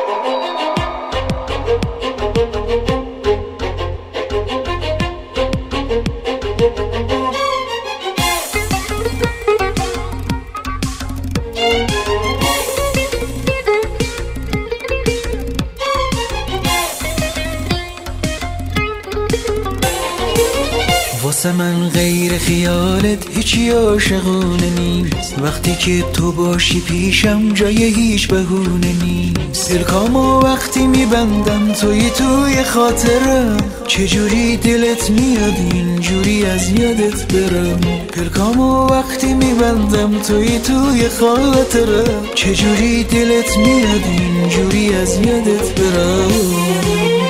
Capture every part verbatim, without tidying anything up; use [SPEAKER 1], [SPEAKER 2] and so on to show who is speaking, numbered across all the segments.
[SPEAKER 1] واسه من غیر خیالت هیچی عاشقونه نیست. وقتی که تو باشی پیشم جای هیچ بهونه نیست. پلکامو وقتی میبندم توی توی خاطرم، چجوری دلت میاد اینجوری از یادت برم. پلکامو وقتی میبندم توی توی خاطرم، چجوری دلت میاد اینجوری از یادت برم.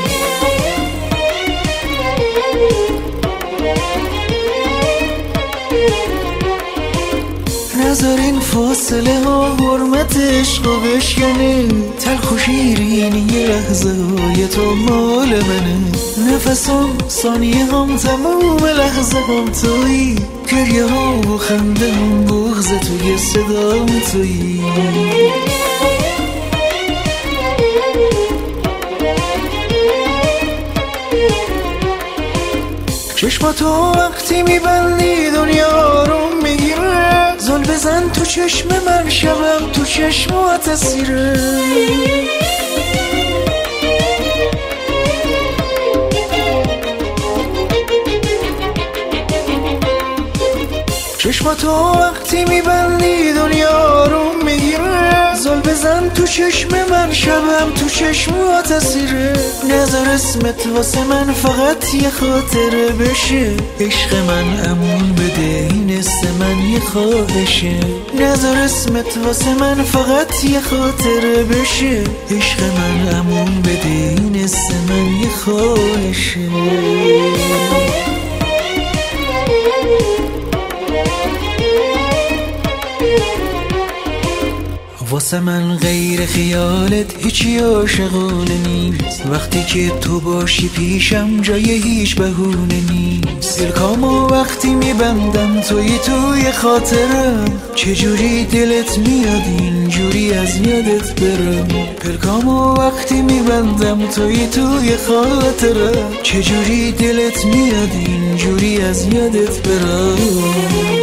[SPEAKER 1] نذار این فاصله ها حرمت عشقو بشکنه. تلخ و شیرینی یه لحظه های تو مال منه. نفسم ثانیه هم تموم لحظه هم تویی. گریه ها و خنده هم بغض توی صدام تویی. چشماتو وقتی میبندی دنیا رو میگیره. زل بزن تو چشم من شبم تو چشمات اسیره. چشماتو وقتی میبندی دنیا رو میگیره. زل بزن تو چشم من شبم تو چشمات اسیره. نظر اسمت واسه من فقط یه خاطره بشه. عشق من امون بده این اسم من یه خواهشه. نظر اسمت واسه من فقط یه خاطره بشه. عشق من امون بده این اسم من یه خواهشه. واسه من غیر خیالت هیچی عاشقونه نیست. وقتی که تو باشی پیشم جای هیچ بهونه نیست. پلکامو وقتی میبندم توی توی خاطرم، چجوری دلت میاد اینجوری از یادت برم. پلکامو وقتی میبندم توی توی خاطرم، چجوری دلت میاد اینجوری از یادت برم.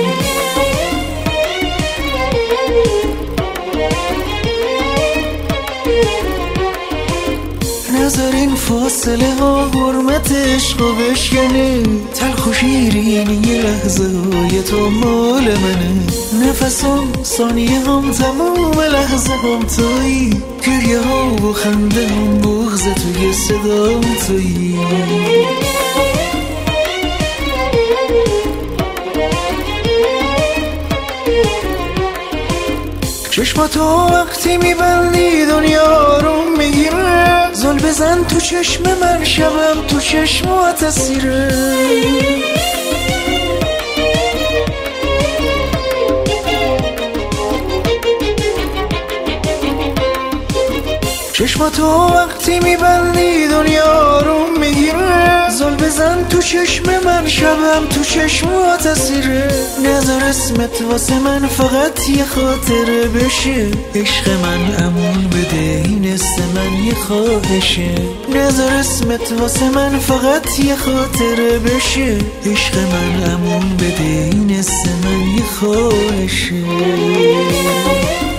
[SPEAKER 1] نذار این فاصله ها حرمت عشقو بشکنه. تلخ و شیرینی یه لحظه های تو مال منه. نفسم ثانیه هم تموم لحظه هم تویی. گریه ها و خنده هم بغض توی صدام تویی. چشماتو وقتی میبندی دنیا رو میگیره. زل بزن تو چشم من شبم تو چشمات اسیره. چشماتو وقتی میبندی دنیا رو میگیره. زل بزن تو چشم من شبم تو چشمات اسیره. نظر اسمت واسه من فقط یه خاطره بشه. عشق من امون بده این اسم من یه خواهشه. نظر اسمت واسه من فقط یه خاطره بشه. عشق من امون بده این اسم من یه خواهشه.